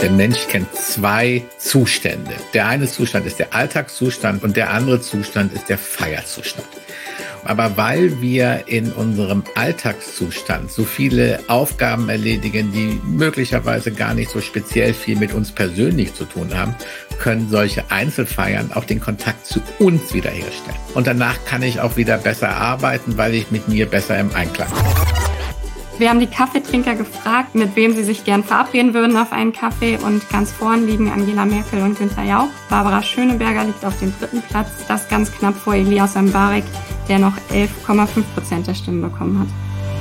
Der Mensch kennt zwei Zustände. Der eine Zustand ist der Alltagszustand und der andere Zustand ist der Feierzustand. Aber weil wir in unserem Alltagszustand so viele Aufgaben erledigen, die möglicherweise gar nicht so speziell viel mit uns persönlich zu tun haben, können solche Einzelfeiern auch den Kontakt zu uns wiederherstellen. Und danach kann ich auch wieder besser arbeiten, weil ich mit mir besser im Einklang bin. Wir haben die Kaffeetrinker gefragt, mit wem sie sich gern verabreden würden auf einen Kaffee. Und ganz vorn liegen Angela Merkel und Günther Jauch. Barbara Schöneberger liegt auf dem 3. Platz. Das ganz knapp vor Elias Mbarek, der noch 11,5% der Stimmen bekommen hat.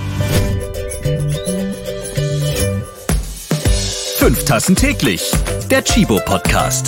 5 Tassen täglich, der Tchibo-Podcast.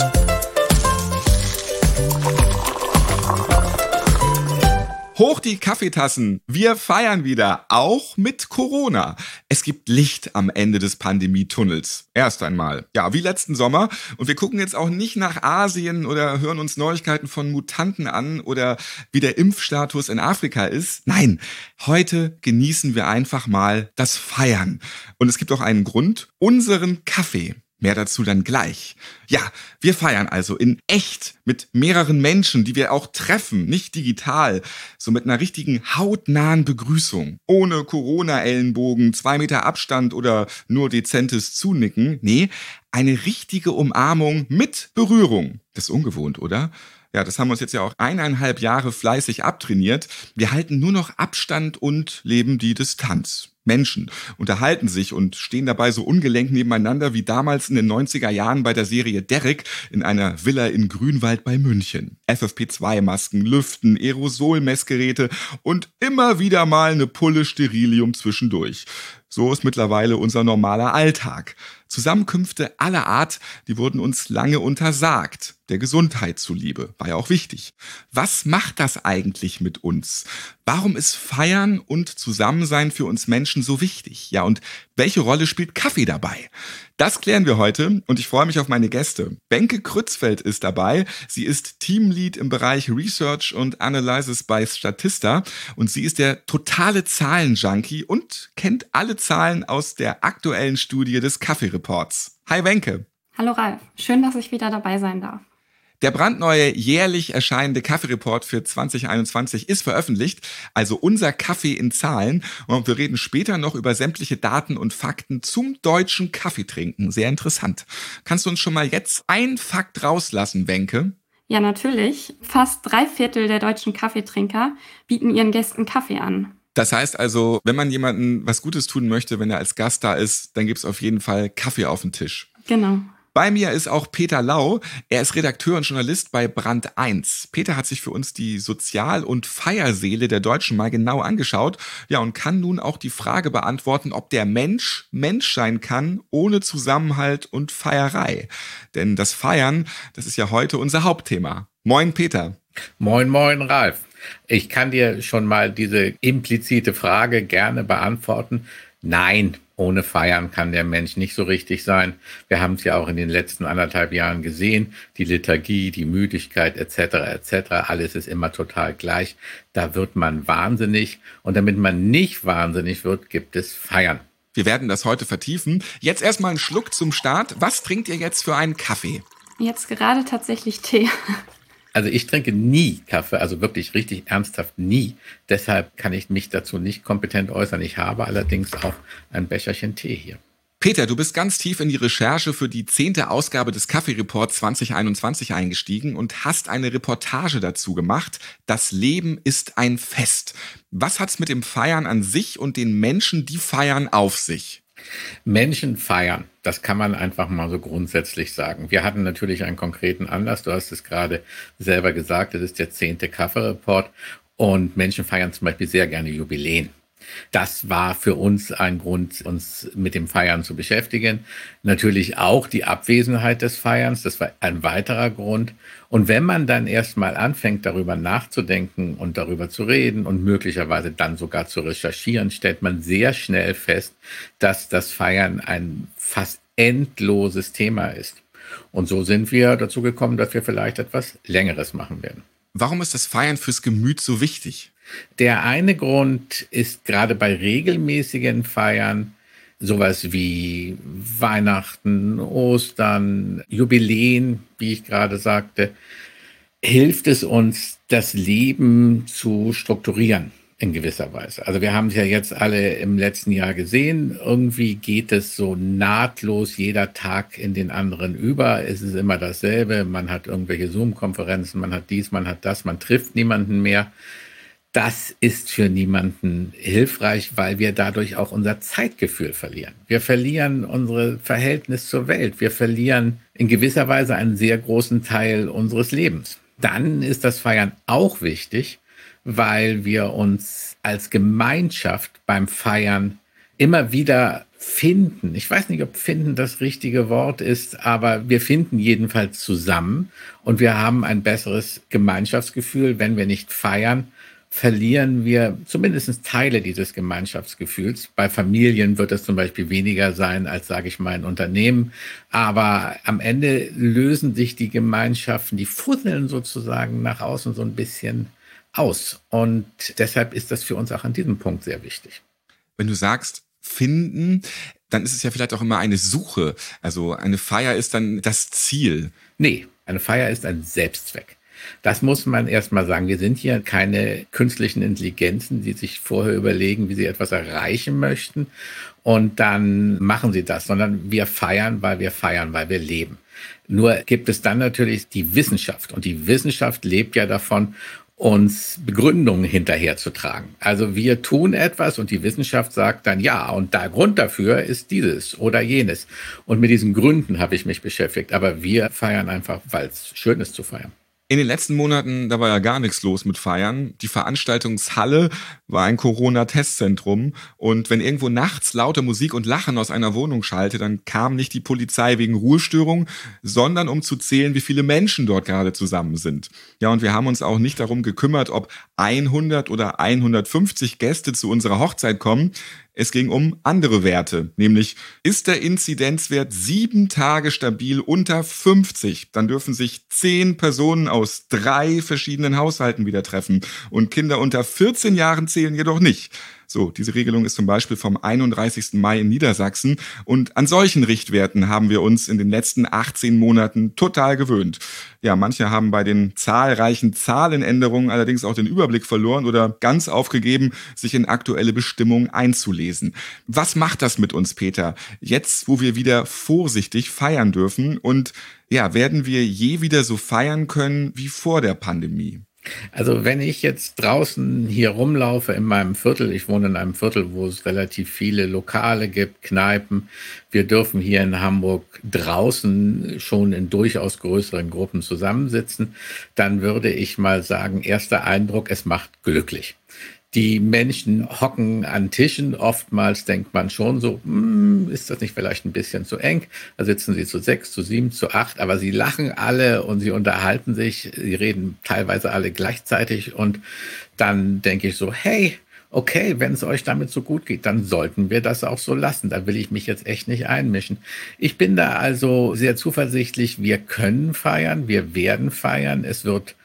Hoch die Kaffeetassen, wir feiern wieder, auch mit Corona. Es gibt Licht am Ende des Pandemietunnels. Erst einmal. Ja, wie letzten Sommer. Und wir gucken jetzt auch nicht nach Asien oder hören uns Neuigkeiten von Mutanten an oder wie der Impfstatus in Afrika ist. Nein, heute genießen wir einfach mal das Feiern. Und es gibt auch einen Grund, unseren Kaffee. Mehr dazu dann gleich. Ja, wir feiern also in echt mit mehreren Menschen, die wir auch treffen, nicht digital, so mit einer richtigen hautnahen Begrüßung. Ohne Corona-Ellenbogen, 2 Meter Abstand oder nur dezentes Zunicken. Nee, eine richtige Umarmung mit Berührung. Das ist ungewohnt, oder? Ja, das haben wir uns jetzt ja auch 1,5 Jahre fleißig abtrainiert. Wir halten nur noch Abstand und leben die Distanz. Menschen unterhalten sich und stehen dabei so ungelenk nebeneinander wie damals in den 90er Jahren bei der Serie Derrick in einer Villa in Grünwald bei München. FFP2-Masken, Lüften, Aerosol-Messgeräte und immer wieder mal eine Pulle Sterilium zwischendurch. So ist mittlerweile unser normaler Alltag. Zusammenkünfte aller Art, die wurden uns lange untersagt. Der Gesundheit zuliebe, war ja auch wichtig. Was macht das eigentlich mit uns? Warum ist Feiern und Zusammensein für uns Menschen so wichtig? Ja, und welche Rolle spielt Kaffee dabei? Das klären wir heute und ich freue mich auf meine Gäste. Wenke Krützfeld ist dabei. Sie ist Teamlead im Bereich Research und Analysis bei Statista und sie ist der totale Zahlenjunkie und kennt alle Zahlen aus der aktuellen Studie des Kaffee-Reports. Hi Wenke. Hallo Ralf, schön, dass ich wieder dabei sein darf. Der brandneue, jährlich erscheinende Kaffee-Report für 2021 ist veröffentlicht, also unser Kaffee in Zahlen. Und wir reden später noch über sämtliche Daten und Fakten zum deutschen Kaffeetrinken. Sehr interessant. Kannst du uns schon mal jetzt einen Fakt rauslassen, Wenke? Ja, natürlich. Fast 3/4 der deutschen Kaffeetrinker bieten ihren Gästen Kaffee an. Das heißt also, wenn man jemandem was Gutes tun möchte, wenn er als Gast da ist, dann gibt's auf jeden Fall Kaffee auf den Tisch. Genau. Bei mir ist auch Peter Lau. Er ist Redakteur und Journalist bei Brand 1. Peter hat sich für uns die Sozial- und Feierseele der Deutschen mal genau angeschaut. Ja, und kann nun auch die Frage beantworten, ob der Mensch Mensch sein kann, ohne Zusammenhalt und Feierei. Denn das Feiern, das ist ja heute unser Hauptthema. Moin, Peter. Moin, moin, Ralf. Ich kann dir schon mal diese implizite Frage gerne beantworten. Nein, ohne Feiern kann der Mensch nicht so richtig sein. Wir haben es ja auch in den letzten 1,5 Jahren gesehen. Die Lethargie, die Müdigkeit etc. Alles ist immer total gleich. Da wird man wahnsinnig. Und damit man nicht wahnsinnig wird, gibt es Feiern. Wir werden das heute vertiefen. Jetzt erstmal einen Schluck zum Start. Was trinkt ihr jetzt für einen Kaffee? Jetzt gerade tatsächlich Tee. Also ich trinke nie Kaffee, also wirklich richtig ernsthaft nie. Deshalb kann ich mich dazu nicht kompetent äußern. Ich habe allerdings auch ein Becherchen Tee hier. Peter, du bist ganz tief in die Recherche für die 10. Ausgabe des Kaffee-Reports 2021 eingestiegen und hast eine Reportage dazu gemacht. Das Leben ist ein Fest. Was hat's mit dem Feiern an sich und den Menschen, die feiern, auf sich? Menschen feiern, das kann man einfach mal so grundsätzlich sagen. Wir hatten natürlich einen konkreten Anlass, du hast es gerade selber gesagt, das ist der 10. Kaffee-Report und Menschen feiern zum Beispiel sehr gerne Jubiläen. Das war für uns ein Grund, uns mit dem Feiern zu beschäftigen. Natürlich auch die Abwesenheit des Feierns, das war ein weiterer Grund. Und wenn man dann erstmal anfängt, darüber nachzudenken und darüber zu reden und möglicherweise dann sogar zu recherchieren, stellt man sehr schnell fest, dass das Feiern ein fast endloses Thema ist. Und so sind wir dazu gekommen, dass wir vielleicht etwas Längeres machen werden. Warum ist das Feiern fürs Gemüt so wichtig? Der eine Grund ist gerade bei regelmäßigen Feiern, sowas wie Weihnachten, Ostern, Jubiläen, wie ich gerade sagte, hilft es uns, das Leben zu strukturieren in gewisser Weise. Also wir haben es ja jetzt alle im letzten Jahr gesehen. Irgendwie geht es so nahtlos jeder Tag in den anderen über. Es ist immer dasselbe. Man hat irgendwelche Zoom-Konferenzen, man hat dies, man hat das, man trifft niemanden mehr. Das ist für niemanden hilfreich, weil wir dadurch auch unser Zeitgefühl verlieren. Wir verlieren unser Verhältnis zur Welt. Wir verlieren in gewisser Weise einen sehr großen Teil unseres Lebens. Dann ist das Feiern auch wichtig, weil wir uns als Gemeinschaft beim Feiern immer wieder finden. Ich weiß nicht, ob finden das richtige Wort ist, aber wir finden jedenfalls zusammen und wir haben ein besseres Gemeinschaftsgefühl. Wenn wir nicht feiern, verlieren wir zumindest Teile dieses Gemeinschaftsgefühls. Bei Familien wird es zum Beispiel weniger sein als, sage ich mal, in Unternehmen. Aber am Ende lösen sich die Gemeinschaften, die fusseln sozusagen nach außen so ein bisschen aus. Und deshalb ist das für uns auch an diesem Punkt sehr wichtig. Wenn du sagst, finden, dann ist es ja vielleicht auch immer eine Suche. Also eine Feier ist dann das Ziel. Nee, eine Feier ist ein Selbstzweck. Das muss man erst mal sagen. Wir sind hier keine künstlichen Intelligenzen, die sich vorher überlegen, wie sie etwas erreichen möchten und dann machen sie das, sondern wir feiern, weil wir leben. Nur gibt es dann natürlich die Wissenschaft und die Wissenschaft lebt ja davon, uns Begründungen hinterherzutragen. Also wir tun etwas und die Wissenschaft sagt dann, ja, und der Grund dafür ist dieses oder jenes. Und mit diesen Gründen habe ich mich beschäftigt. Aber wir feiern einfach, weil es schön ist zu feiern. In den letzten Monaten, da war ja gar nichts los mit Feiern. Die Veranstaltungshalle war ein Corona-Testzentrum. Und wenn irgendwo nachts laute Musik und Lachen aus einer Wohnung schallte, dann kam nicht die Polizei wegen Ruhestörung, sondern um zu zählen, wie viele Menschen dort gerade zusammen sind. Ja, und wir haben uns auch nicht darum gekümmert, ob 100 oder 150 Gäste zu unserer Hochzeit kommen. Es ging um andere Werte, nämlich ist der Inzidenzwert 7 Tage stabil unter 50, dann dürfen sich 10 Personen aus 3 verschiedenen Haushalten wieder treffen und Kinder unter 14 Jahren zählen jedoch nicht. So, diese Regelung ist zum Beispiel vom 31. Mai in Niedersachsen und an solchen Richtwerten haben wir uns in den letzten 18 Monaten total gewöhnt. Ja, manche haben bei den zahlreichen Zahlenänderungen allerdings auch den Überblick verloren oder ganz aufgegeben, sich in aktuelle Bestimmungen einzulesen. Was macht das mit uns, Peter? Jetzt, wo wir wieder vorsichtig feiern dürfen und ja, werden wir je wieder so feiern können wie vor der Pandemie? Also wenn ich jetzt draußen hier rumlaufe in meinem Viertel, ich wohne in einem Viertel, wo es relativ viele Lokale gibt, Kneipen. Wir dürfen hier in Hamburg draußen schon in durchaus größeren Gruppen zusammensitzen. Dann würde ich mal sagen, erster Eindruck, es macht glücklich. Die Menschen hocken an Tischen. Oftmals denkt man schon so, ist das nicht vielleicht ein bisschen zu eng? Da sitzen sie zu 6, zu 7, zu 8, aber sie lachen alle und sie unterhalten sich. Sie reden teilweise alle gleichzeitig und dann denke ich so, hey, okay, wenn es euch damit so gut geht, dann sollten wir das auch so lassen. Da will ich mich jetzt echt nicht einmischen. Ich bin da also sehr zuversichtlich. Wir können feiern, wir werden feiern. Es wird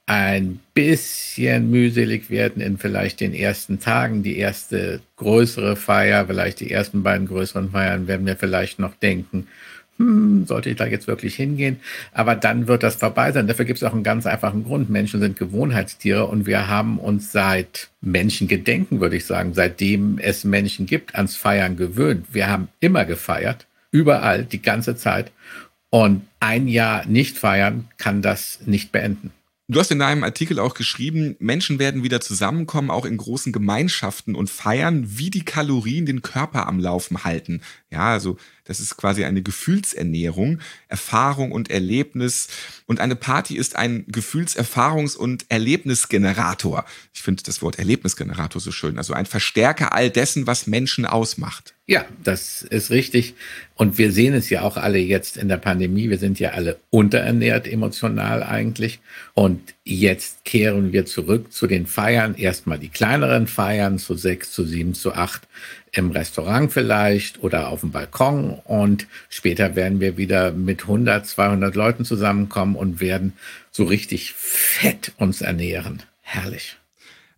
ein bisschen mühselig werden in vielleicht den ersten Tagen. Die erste größere Feier, vielleicht die ersten beiden größeren Feiern werden wir vielleicht noch denken, sollte ich da jetzt wirklich hingehen? Aber dann wird das vorbei sein. Dafür gibt es auch einen ganz einfachen Grund. Menschen sind Gewohnheitstiere und wir haben uns seit Menschengedenken, würde ich sagen, seitdem es Menschen gibt, ans Feiern gewöhnt. Wir haben immer gefeiert, überall, die ganze Zeit. Und ein Jahr nicht feiern kann das nicht beenden. Du hast in deinem Artikel auch geschrieben, Menschen werden wieder zusammenkommen, auch in großen Gemeinschaften und feiern, wie die Kalorien den Körper am Laufen halten. Ja, also das ist quasi eine Gefühlsernährung, Erfahrung und Erlebnis. Und eine Party ist ein Gefühlserfahrungs- und Erlebnisgenerator. Ich finde das Wort Erlebnisgenerator so schön. Also ein Verstärker all dessen, was Menschen ausmacht. Ja, das ist richtig. Und wir sehen es ja auch alle jetzt in der Pandemie. Wir sind ja alle unterernährt emotional eigentlich. Und jetzt kehren wir zurück zu den Feiern. Erstmal die kleineren Feiern, zu 6, zu 7, zu 8 im Restaurant vielleicht oder auf dem Balkon. Und später werden wir wieder mit 100, 200 Leuten zusammenkommen und werden so richtig fett uns ernähren. Herrlich.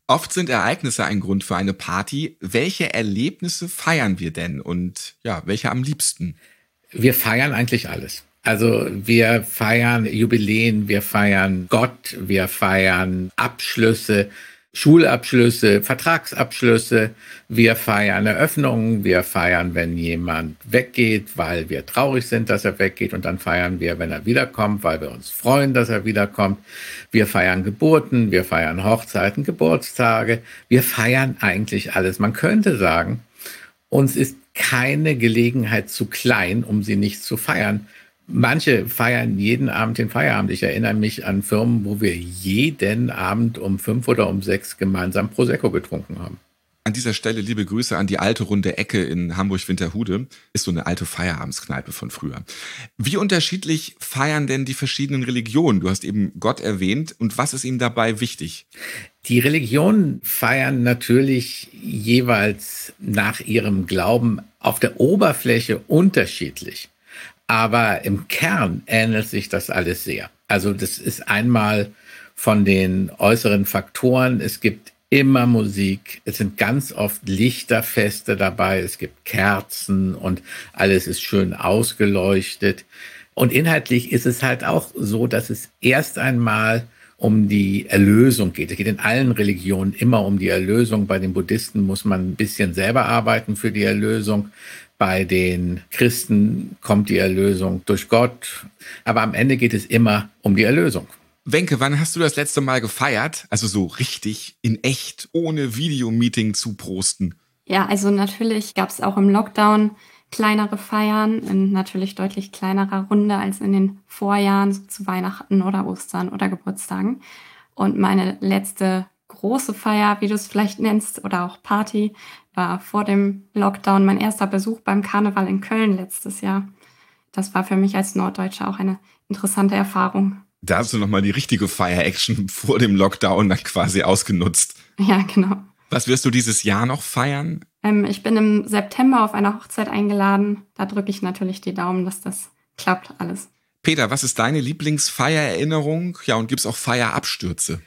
Oft sind Ereignisse ein Grund für eine Party. Welche Erlebnisse feiern wir denn und ja, welche am liebsten? Wir feiern eigentlich alles. Also wir feiern Jubiläen, wir feiern Gott, wir feiern Abschlüsse, Schulabschlüsse, Vertragsabschlüsse, wir feiern Eröffnungen, wir feiern, wenn jemand weggeht, weil wir traurig sind, dass er weggeht, und dann feiern wir, wenn er wiederkommt, weil wir uns freuen, dass er wiederkommt. Wir feiern Geburten, wir feiern Hochzeiten, Geburtstage, wir feiern eigentlich alles. Man könnte sagen, uns ist keine Gelegenheit zu klein, um sie nicht zu feiern. Manche feiern jeden Abend den Feierabend. Ich erinnere mich an Firmen, wo wir jeden Abend um 5 oder um 6 gemeinsam Prosecco getrunken haben. An dieser Stelle liebe Grüße an die alte runde Ecke in Hamburg-Winterhude. Ist so eine alte Feierabendskneipe von früher. Wie unterschiedlich feiern denn die verschiedenen Religionen? Du hast eben Gott erwähnt. Und was ist ihm dabei wichtig? Die Religionen feiern natürlich jeweils nach ihrem Glauben auf der Oberfläche unterschiedlich. Aber im Kern ähnelt sich das alles sehr. Also das ist einmal von den äußeren Faktoren. Es gibt immer Musik. Es sind ganz oft Lichterfeste dabei. Es gibt Kerzen und alles ist schön ausgeleuchtet. Und inhaltlich ist es halt auch so, dass es erst einmal um die Erlösung geht. Es geht in allen Religionen immer um die Erlösung. Bei den Buddhisten muss man ein bisschen selber arbeiten für die Erlösung. Bei den Christen kommt die Erlösung durch Gott. Aber am Ende geht es immer um die Erlösung. Wenke, wann hast du das letzte Mal gefeiert? Also so richtig, in echt, ohne Videomeeting zu prosten. Ja, also natürlich gab es auch im Lockdown kleinere Feiern in natürlich deutlich kleinerer Runde als in den Vorjahren, so zu Weihnachten oder Ostern oder Geburtstagen. Und meine letzte große Feier, wie du es vielleicht nennst, oder auch Party, war vor dem Lockdown mein erster Besuch beim Karneval in Köln letztes Jahr. Das war für mich als Norddeutsche auch eine interessante Erfahrung. Da hast du nochmal die richtige Fire-Action vor dem Lockdown dann quasi ausgenutzt. Ja, genau. Was wirst du dieses Jahr noch feiern? Ich bin im September auf einer Hochzeit eingeladen. Da drücke ich natürlich die Daumen, dass das klappt alles. Peter, was ist deine Lieblingsfeiererinnerung? Ja, und gibt's auch Feierabstürze?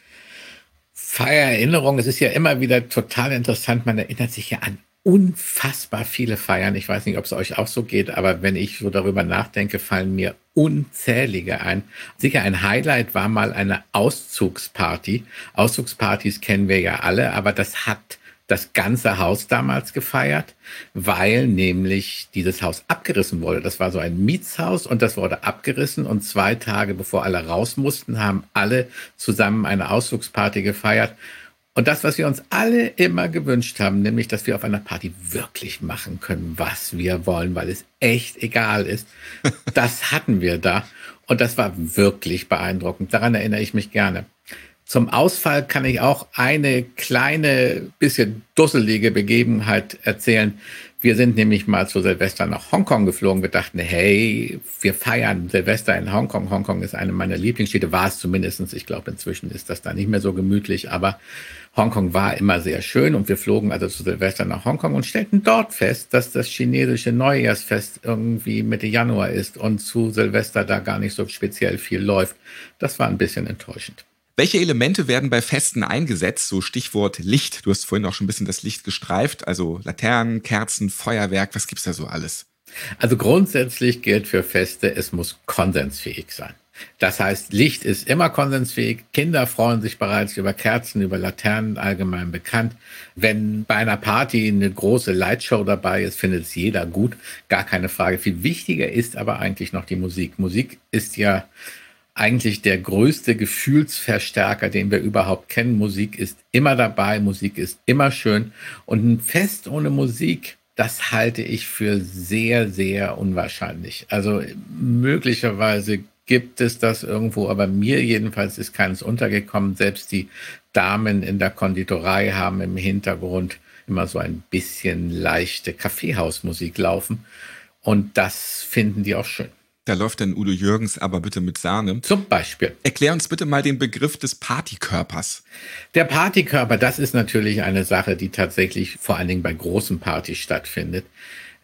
Feiererinnerung, es ist ja immer wieder total interessant. Man erinnert sich ja an unfassbar viele Feiern. Ich weiß nicht, ob es euch auch so geht, aber wenn ich so darüber nachdenke, fallen mir unzählige ein. Sicher ein Highlight war mal eine Auszugsparty. Auszugspartys kennen wir ja alle, aber das hat das ganze Haus damals gefeiert, weil nämlich dieses Haus abgerissen wurde. Das war so ein Mietshaus und das wurde abgerissen, und 2 Tage bevor alle raus mussten, haben alle zusammen eine Auszugsparty gefeiert. Und das, was wir uns alle immer gewünscht haben, nämlich, dass wir auf einer Party wirklich machen können, was wir wollen, weil es echt egal ist, das hatten wir da. Und das war wirklich beeindruckend. Daran erinnere ich mich gerne. Zum Ausfall kann ich auch eine kleine, bisschen dusselige Begebenheit erzählen. Wir sind nämlich mal zu Silvester nach Hongkong geflogen. Wir dachten, hey, wir feiern Silvester in Hongkong. Hongkong ist eine meiner Lieblingsstädte, war es zumindest. Ich glaube, inzwischen ist das da nicht mehr so gemütlich, aber Hongkong war immer sehr schön, und wir flogen also zu Silvester nach Hongkong und stellten dort fest, dass das chinesische Neujahrsfest irgendwie Mitte Januar ist und zu Silvester da gar nicht so speziell viel läuft. Das war ein bisschen enttäuschend. Welche Elemente werden bei Festen eingesetzt? So Stichwort Licht. Du hast vorhin auch schon ein bisschen das Licht gestreift. Also Laternen, Kerzen, Feuerwerk. Was gibt's da so alles? Also grundsätzlich gilt für Feste, es muss konsensfähig sein. Das heißt, Licht ist immer konsensfähig. Kinder freuen sich bereits über Kerzen, über Laternen, allgemein bekannt. Wenn bei einer Party eine große Lightshow dabei ist, findet es jeder gut. Gar keine Frage. Viel wichtiger ist aber eigentlich noch die Musik. Musik ist ja eigentlich der größte Gefühlsverstärker, den wir überhaupt kennen. Musik ist immer dabei, Musik ist immer schön. Und ein Fest ohne Musik, das halte ich für sehr, sehr unwahrscheinlich. Also möglicherweise gibt es das irgendwo, aber mir jedenfalls ist keines untergekommen. Selbst die Damen in der Konditorei haben im Hintergrund immer so ein bisschen leichte Kaffeehausmusik laufen. Und das finden die auch schön. Da läuft dann Udo Jürgens aber bitte mit Sahne. Zum Beispiel. Erklär uns bitte mal den Begriff des Partykörpers. Der Partykörper, das ist natürlich eine Sache, die tatsächlich vor allen Dingen bei großen Partys stattfindet.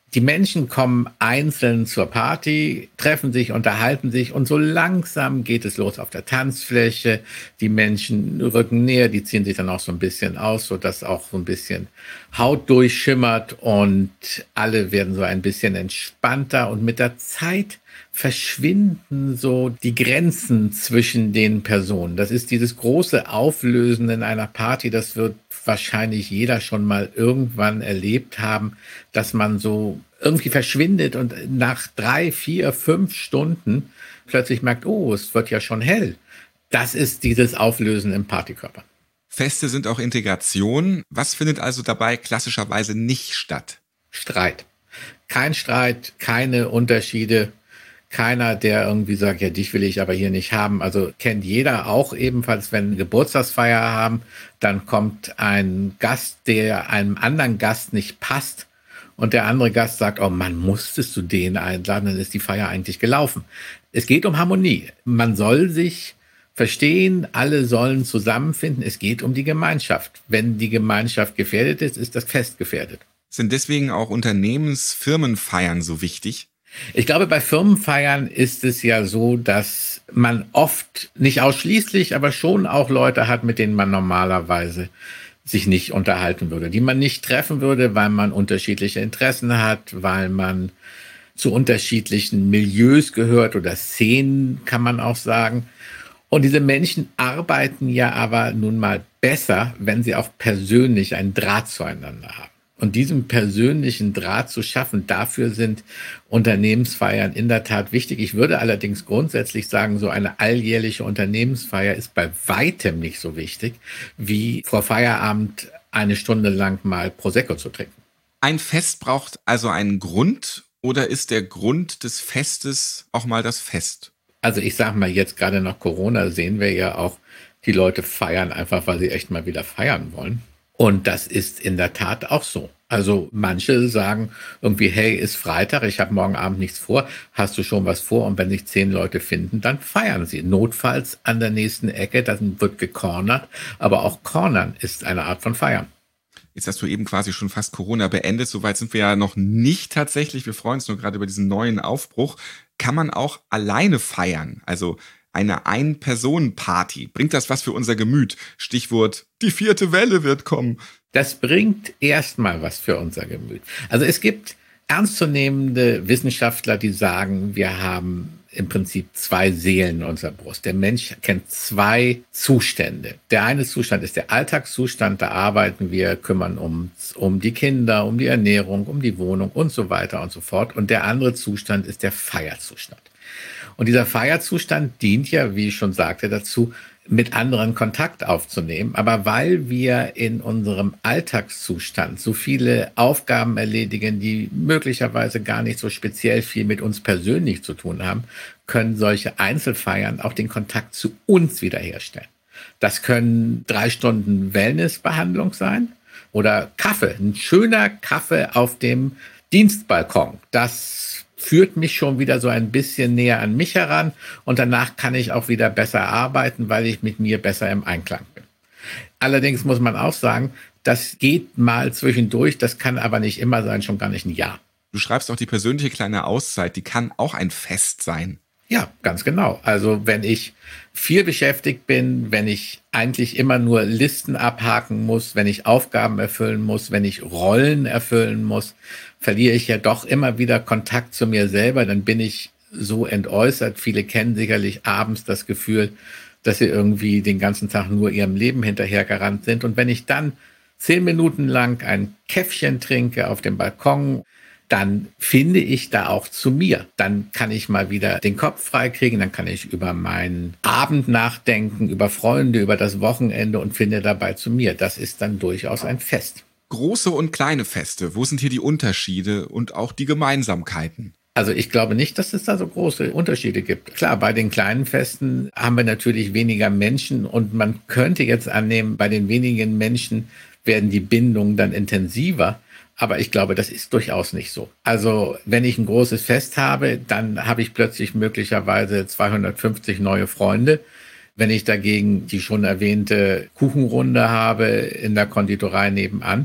Die Menschen kommen einzeln zur Party, treffen sich, unterhalten sich und so langsam geht es los auf der Tanzfläche. Die Menschen rücken näher, die ziehen sich dann auch so ein bisschen aus, sodass auch so ein bisschen Haut durchschimmert und alle werden so ein bisschen entspannter und mit der Zeit verschwinden so die Grenzen zwischen den Personen. Das ist dieses große Auflösen in einer Party, das wird wahrscheinlich jeder schon mal irgendwann erlebt haben, dass man so irgendwie verschwindet und nach 3, 4, 5 Stunden plötzlich merkt, oh, es wird ja schon hell. Das ist dieses Auflösen im Partykörper. Feste sind auch Integration. Was findet also dabei klassischerweise nicht statt? Streit. Kein Streit, keine Unterschiede. Keiner, der irgendwie sagt, ja, dich will ich aber hier nicht haben. Also kennt jeder auch ebenfalls, wenn Geburtstagsfeier haben, dann kommt ein Gast, der einem anderen Gast nicht passt und der andere Gast sagt, oh Mann, musstest du den einladen, dann ist die Feier eigentlich gelaufen. Es geht um Harmonie. Man soll sich verstehen, alle sollen zusammenfinden. Es geht um die Gemeinschaft. Wenn die Gemeinschaft gefährdet ist, ist das Fest gefährdet. Sind deswegen auch Firmenfeiern so wichtig? Ich glaube, bei Firmenfeiern ist es ja so, dass man oft, nicht ausschließlich, aber schon auch Leute hat, mit denen man normalerweise sich nicht unterhalten würde, die man nicht treffen würde, weil man unterschiedliche Interessen hat, weil man zu unterschiedlichen Milieus gehört oder Szenen, kann man auch sagen. Und diese Menschen arbeiten ja aber nun mal besser, wenn sie auch persönlich einen Draht zueinander haben. Und diesen persönlichen Draht zu schaffen, dafür sind Unternehmensfeiern in der Tat wichtig. Ich würde allerdings grundsätzlich sagen, so eine alljährliche Unternehmensfeier ist bei weitem nicht so wichtig, wie vor Feierabend eine Stunde lang mal Prosecco zu trinken. Ein Fest braucht also einen Grund, oder ist der Grund des Festes auch mal das Fest? Also ich sage mal, jetzt gerade nach Corona sehen wir ja auch, die Leute feiern einfach, weil sie echt mal wieder feiern wollen. Und das ist in der Tat auch so. Also manche sagen irgendwie, hey, ist Freitag, ich habe morgen Abend nichts vor, hast du schon was vor? Und wenn sich 10 Leute finden, dann feiern sie. Notfalls an der nächsten Ecke, dann wird gecornert. Aber auch Cornern ist eine Art von Feiern. Jetzt hast du eben quasi schon fast Corona beendet. Soweit sind wir ja noch nicht tatsächlich. Wir freuen uns nur gerade über diesen neuen Aufbruch. Kann man auch alleine feiern? Also eine Ein-Personen-Party. Bringt das was für unser Gemüt? Stichwort, die 4. Welle wird kommen. Das bringt erstmal was für unser Gemüt. Also es gibt ernstzunehmende Wissenschaftler, die sagen, wir haben im Prinzip 2 Seelen in unserer Brust. Der Mensch kennt 2 Zustände. Der eine Zustand ist der Alltagszustand, da arbeiten wir, kümmern uns um die Kinder, um die Ernährung, um die Wohnung und so weiter und so fort. Und der andere Zustand ist der Feierzustand. Und dieser Feierzustand dient ja, wie ich schon sagte, dazu, mit anderen Kontakt aufzunehmen. Aber weil wir in unserem Alltagszustand so viele Aufgaben erledigen, die möglicherweise gar nicht so speziell viel mit uns persönlich zu tun haben, können solche Einzelfeiern auch den Kontakt zu uns wiederherstellen. Das können 3 Stunden Wellnessbehandlung sein oder Kaffee, ein schöner Kaffee auf dem Dienstbalkon. Das führt mich schon wieder so ein bisschen näher an mich heran und danach kann ich auch wieder besser arbeiten, weil ich mit mir besser im Einklang bin. Allerdings muss man auch sagen, das geht mal zwischendurch, das kann aber nicht immer sein, schon gar nicht ein Jahr. Du schreibst auch die persönliche kleine Auszeit, die kann auch ein Fest sein. Ja, ganz genau. Also wenn ich viel beschäftigt bin, wenn ich eigentlich immer nur Listen abhaken muss, wenn ich Aufgaben erfüllen muss, wenn ich Rollen erfüllen muss, verliere ich ja doch immer wieder Kontakt zu mir selber. Dann bin ich so entäußert. Viele kennen sicherlich abends das Gefühl, dass sie irgendwie den ganzen Tag nur ihrem Leben hinterhergerannt sind. Und wenn ich dann 10 Minuten lang ein Käffchen trinke auf dem Balkon, dann finde ich da auch zu mir. Dann kann ich mal wieder den Kopf freikriegen, dann kann ich über meinen Abend nachdenken, über Freunde, über das Wochenende und finde dabei zu mir. Das ist dann durchaus ein Fest. Große und kleine Feste, wo sind hier die Unterschiede und auch die Gemeinsamkeiten? Also ich glaube nicht, dass es da so große Unterschiede gibt. Klar, bei den kleinen Festen haben wir natürlich weniger Menschen und man könnte jetzt annehmen, bei den wenigen Menschen werden die Bindungen dann intensiver. Aber ich glaube, das ist durchaus nicht so. Also wenn ich ein großes Fest habe, dann habe ich plötzlich möglicherweise 250 neue Freunde. Wenn ich dagegen die schon erwähnte Kuchenrunde habe in der Konditorei nebenan,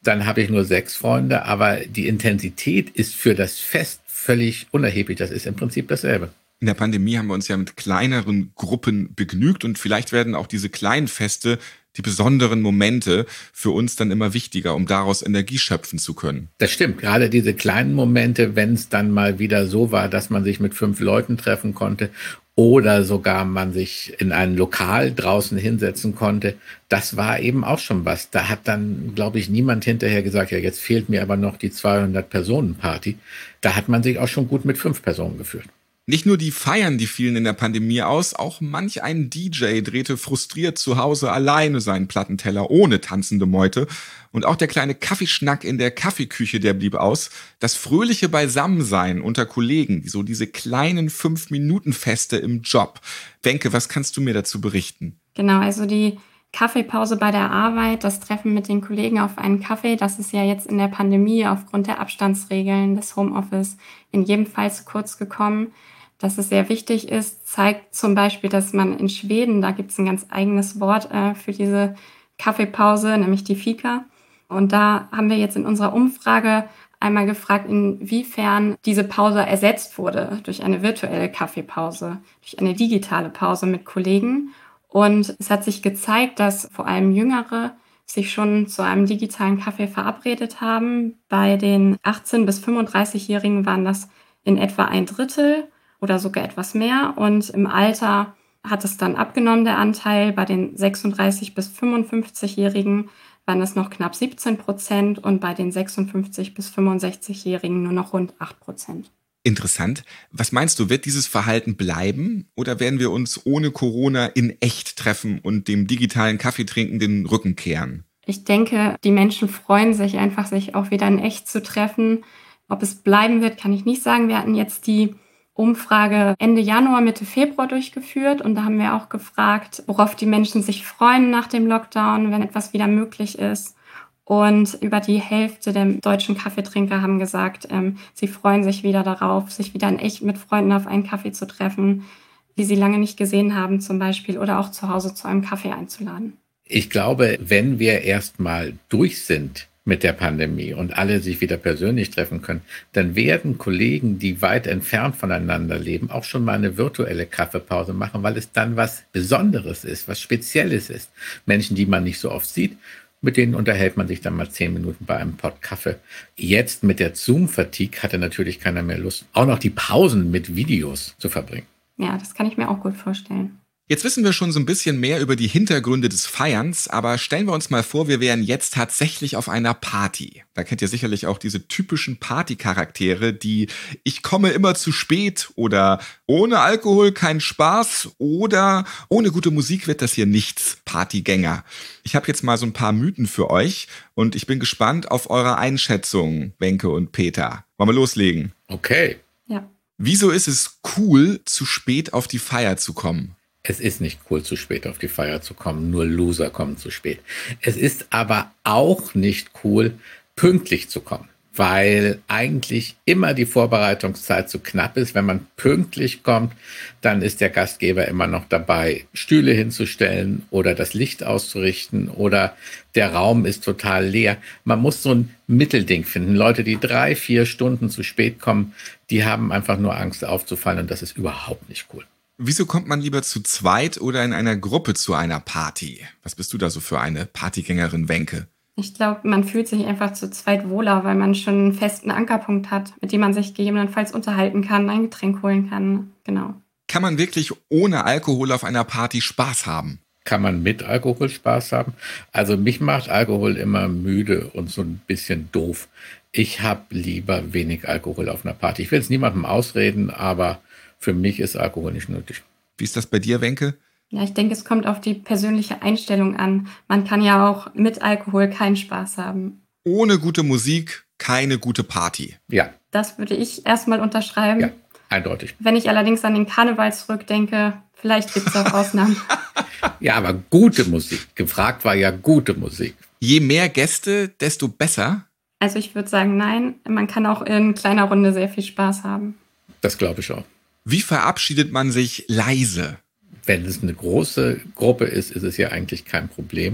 dann habe ich nur 6 Freunde, aber die Intensität ist für das Fest völlig unerheblich. Das ist im Prinzip dasselbe. In der Pandemie haben wir uns ja mit kleineren Gruppen begnügt und vielleicht werden auch diese kleinen Feste, die besonderen Momente für uns dann immer wichtiger, um daraus Energie schöpfen zu können. Das stimmt, gerade diese kleinen Momente, wenn es dann mal wieder so war, dass man sich mit 5 Leuten treffen konnte oder sogar man sich in ein Lokal draußen hinsetzen konnte, das war eben auch schon was. Da hat dann, glaube ich, niemand hinterher gesagt, ja, jetzt fehlt mir aber noch die 200-Personen-Party. Da hat man sich auch schon gut mit 5 Personen gefühlt. Nicht nur die Feiern, die fielen in der Pandemie aus, auch manch ein DJ drehte frustriert zu Hause alleine seinen Plattenteller ohne tanzende Meute. Und auch der kleine Kaffeeschnack in der Kaffeeküche, der blieb aus. Das fröhliche Beisammensein unter Kollegen, so diese kleinen 5-Minuten-Feste im Job. Wenke, was kannst du mir dazu berichten? Genau, also die Kaffeepause bei der Arbeit, das Treffen mit den Kollegen auf einen Kaffee, das ist ja jetzt in der Pandemie aufgrund der Abstandsregeln des Homeoffice in jedem Fall zu kurz gekommen. Dass es sehr wichtig ist, zeigt zum Beispiel, dass man in Schweden, da gibt es ein ganz eigenes Wort für diese Kaffeepause, nämlich die Fika. Und da haben wir jetzt in unserer Umfrage einmal gefragt, inwiefern diese Pause ersetzt wurde durch eine virtuelle Kaffeepause, durch eine digitale Pause mit Kollegen. Und es hat sich gezeigt, dass vor allem Jüngere sich schon zu einem digitalen Kaffee verabredet haben. Bei den 18- bis 35-Jährigen waren das in etwa 1/3 oder sogar etwas mehr. Und im Alter hat es dann abgenommen, der Anteil. Bei den 36- bis 55-Jährigen waren es noch knapp 17% und bei den 56- bis 65-Jährigen nur noch rund 8%. Interessant. Was meinst du, wird dieses Verhalten bleiben oder werden wir uns ohne Corona in echt treffen und dem digitalen Kaffeetrinken den Rücken kehren? Ich denke, die Menschen freuen sich einfach, sich auch wieder in echt zu treffen. Ob es bleiben wird, kann ich nicht sagen. Wir hatten jetzt die Umfrage Ende Januar, Mitte Februar durchgeführt und da haben wir auch gefragt, worauf die Menschen sich freuen nach dem Lockdown, wenn etwas wieder möglich ist. Und über die Hälfte der deutschen Kaffeetrinker haben gesagt, sie freuen sich wieder darauf, sich wieder in echt mit Freunden auf einen Kaffee zu treffen, die sie lange nicht gesehen haben zum Beispiel, oder auch zu Hause zu einem Kaffee einzuladen. Ich glaube, wenn wir erstmal durch sind mit der Pandemie und alle sich wieder persönlich treffen können, dann werden Kollegen, die weit entfernt voneinander leben, auch schon mal eine virtuelle Kaffeepause machen, weil es dann was Besonderes ist, was Spezielles ist. Menschen, die man nicht so oft sieht, mit denen unterhält man sich dann mal 10 Minuten bei einem Pott Kaffee. Jetzt mit der Zoom-Fatigue hatte natürlich keiner mehr Lust, auch noch die Pausen mit Videos zu verbringen. Ja, das kann ich mir auch gut vorstellen. Jetzt wissen wir schon so ein bisschen mehr über die Hintergründe des Feierns, aber stellen wir uns mal vor, wir wären jetzt tatsächlich auf einer Party. Da kennt ihr sicherlich auch diese typischen Partycharaktere, die "Ich komme immer zu spät" oder "Ohne Alkohol kein Spaß" oder "Ohne gute Musik wird das hier nichts" Partygänger. Ich habe jetzt mal so ein paar Mythen für euch und ich bin gespannt auf eure Einschätzung, Wenke und Peter. Wollen wir loslegen? Okay. Ja. Wieso ist es cool, zu spät auf die Feier zu kommen? Es ist nicht cool, zu spät auf die Feier zu kommen. Nur Loser kommen zu spät. Es ist aber auch nicht cool, pünktlich zu kommen, weil eigentlich immer die Vorbereitungszeit zu knapp ist. Wenn man pünktlich kommt, dann ist der Gastgeber immer noch dabei, Stühle hinzustellen oder das Licht auszurichten oder der Raum ist total leer. Man muss so ein Mittelding finden. Leute, die 3-4 Stunden zu spät kommen, die haben einfach nur Angst aufzufallen und das ist überhaupt nicht cool. Wieso kommt man lieber zu zweit oder in einer Gruppe zu einer Party? Was bist du da so für eine Partygängerin, Wenke? Ich glaube, man fühlt sich einfach zu zweit wohler, weil man schon einen festen Ankerpunkt hat, mit dem man sich gegebenenfalls unterhalten kann, ein Getränk holen kann. Genau. Kann man wirklich ohne Alkohol auf einer Party Spaß haben? Kann man mit Alkohol Spaß haben? Also mich macht Alkohol immer müde und so ein bisschen doof. Ich habe lieber wenig Alkohol auf einer Party. Ich will es niemandem ausreden, aber für mich ist Alkohol nicht nötig. Wie ist das bei dir, Wenke? Ja, ich denke, es kommt auf die persönliche Einstellung an. Man kann ja auch mit Alkohol keinen Spaß haben. Ohne gute Musik keine gute Party. Ja. Das würde ich erstmal unterschreiben. Ja, eindeutig. Wenn ich allerdings an den Karneval zurückdenke, vielleicht gibt es auch Ausnahmen. Ja, aber gute Musik. Gefragt war ja gute Musik. Je mehr Gäste, desto besser? Also ich würde sagen, nein. Man kann auch in kleiner Runde sehr viel Spaß haben. Das glaube ich auch. Wie verabschiedet man sich leise? Wenn es eine große Gruppe ist, ist es ja eigentlich kein Problem.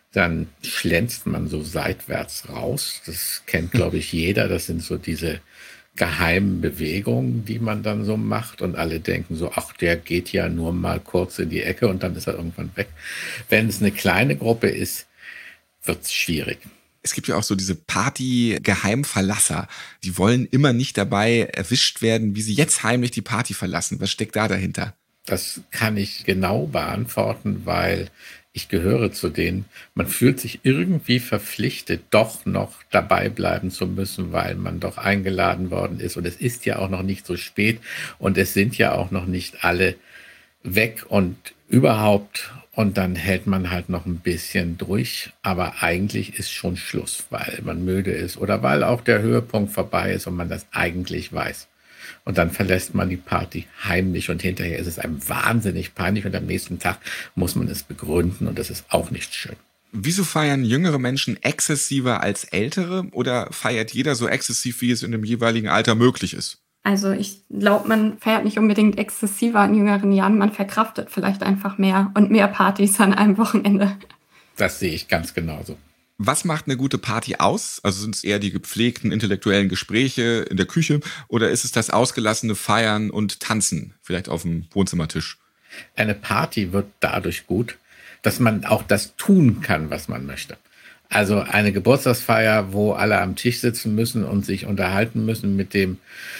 Dann schlänzt man so seitwärts raus. Das kennt, glaube ich, jeder. Das sind so diese geheimen Bewegungen, die man dann so macht. Und alle denken so, ach, der geht ja nur mal kurz in die Ecke und dann ist er irgendwann weg. Wenn es eine kleine Gruppe ist, wird es schwierig. Es gibt ja auch so diese Party-Geheimverlasser. Die wollen immer nicht dabei erwischt werden, wie sie jetzt heimlich die Party verlassen. Was steckt da dahinter? Das kann ich genau beantworten, weil ich gehöre zu denen. Man fühlt sich irgendwie verpflichtet, doch noch dabei bleiben zu müssen, weil man doch eingeladen worden ist. Und es ist ja auch noch nicht so spät und es sind ja auch noch nicht alle weg und überhaupt. Und dann hält man halt noch ein bisschen durch. Aber eigentlich ist schon Schluss, weil man müde ist oder weil auch der Höhepunkt vorbei ist und man das eigentlich weiß. Und dann verlässt man die Party heimlich und hinterher ist es einem wahnsinnig peinlich und am nächsten Tag muss man es begründen und das ist auch nicht schön. Wieso feiern jüngere Menschen exzessiver als ältere oder feiert jeder so exzessiv, wie es in dem jeweiligen Alter möglich ist? Also ich glaube, man feiert nicht unbedingt exzessiver in jüngeren Jahren, man verkraftet vielleicht einfach mehr und mehr Partys an einem Wochenende. Das sehe ich ganz genauso. Was macht eine gute Party aus? Also sind es eher die gepflegten intellektuellen Gespräche in der Küche oder ist es das ausgelassene Feiern und Tanzen, vielleicht auf dem Wohnzimmertisch? Eine Party wird dadurch gut, dass man auch das tun kann, was man möchte. Also eine Geburtstagsfeier, wo alle am Tisch sitzen müssen und sich unterhalten müssen mit dem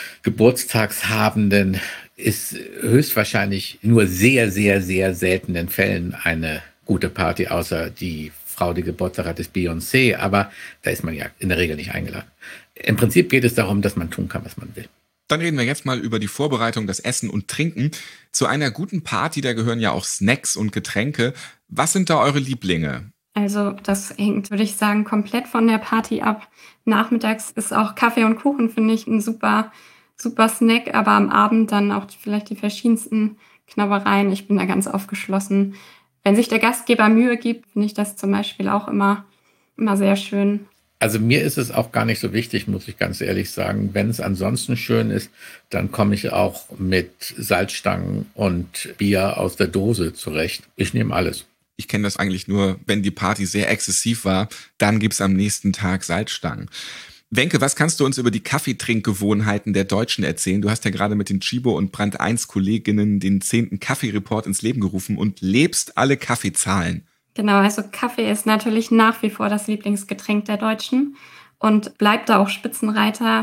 Geburtstagshabenden, ist höchstwahrscheinlich nur sehr, sehr, sehr seltenen Fällen eine gute Party, außer die Frau, die Geburtstag hat, ist Beyoncé, aber da ist man ja in der Regel nicht eingeladen. Im Prinzip geht es darum, dass man tun kann, was man will. Dann reden wir jetzt mal über die Vorbereitung, das Essen und Trinken. Zu einer guten Party, da gehören ja auch Snacks und Getränke. Was sind da eure Lieblinge? Also das hängt, würde ich sagen, komplett von der Party ab. Nachmittags ist auch Kaffee und Kuchen, finde ich, ein super Snack, aber am Abend dann auch vielleicht die verschiedensten Knabbereien. Ich bin da ganz aufgeschlossen. Wenn sich der Gastgeber Mühe gibt, finde ich das zum Beispiel auch immer sehr schön. Also mir ist es auch gar nicht so wichtig, muss ich ganz ehrlich sagen. Wenn es ansonsten schön ist, dann komme ich auch mit Salzstangen und Bier aus der Dose zurecht. Ich nehme alles. Ich kenne das eigentlich nur, wenn die Party sehr exzessiv war, dann gibt's am nächsten Tag Salzstangen. Wenke, was kannst du uns über die Kaffeetrinkgewohnheiten der Deutschen erzählen? Du hast ja gerade mit den Chibo und Brand 1 Kolleginnen den 10. Kaffee-Report ins Leben gerufen und lebst alle Kaffeezahlen. Genau, also Kaffee ist natürlich nach wie vor das Lieblingsgetränk der Deutschen und bleibt da auch Spitzenreiter.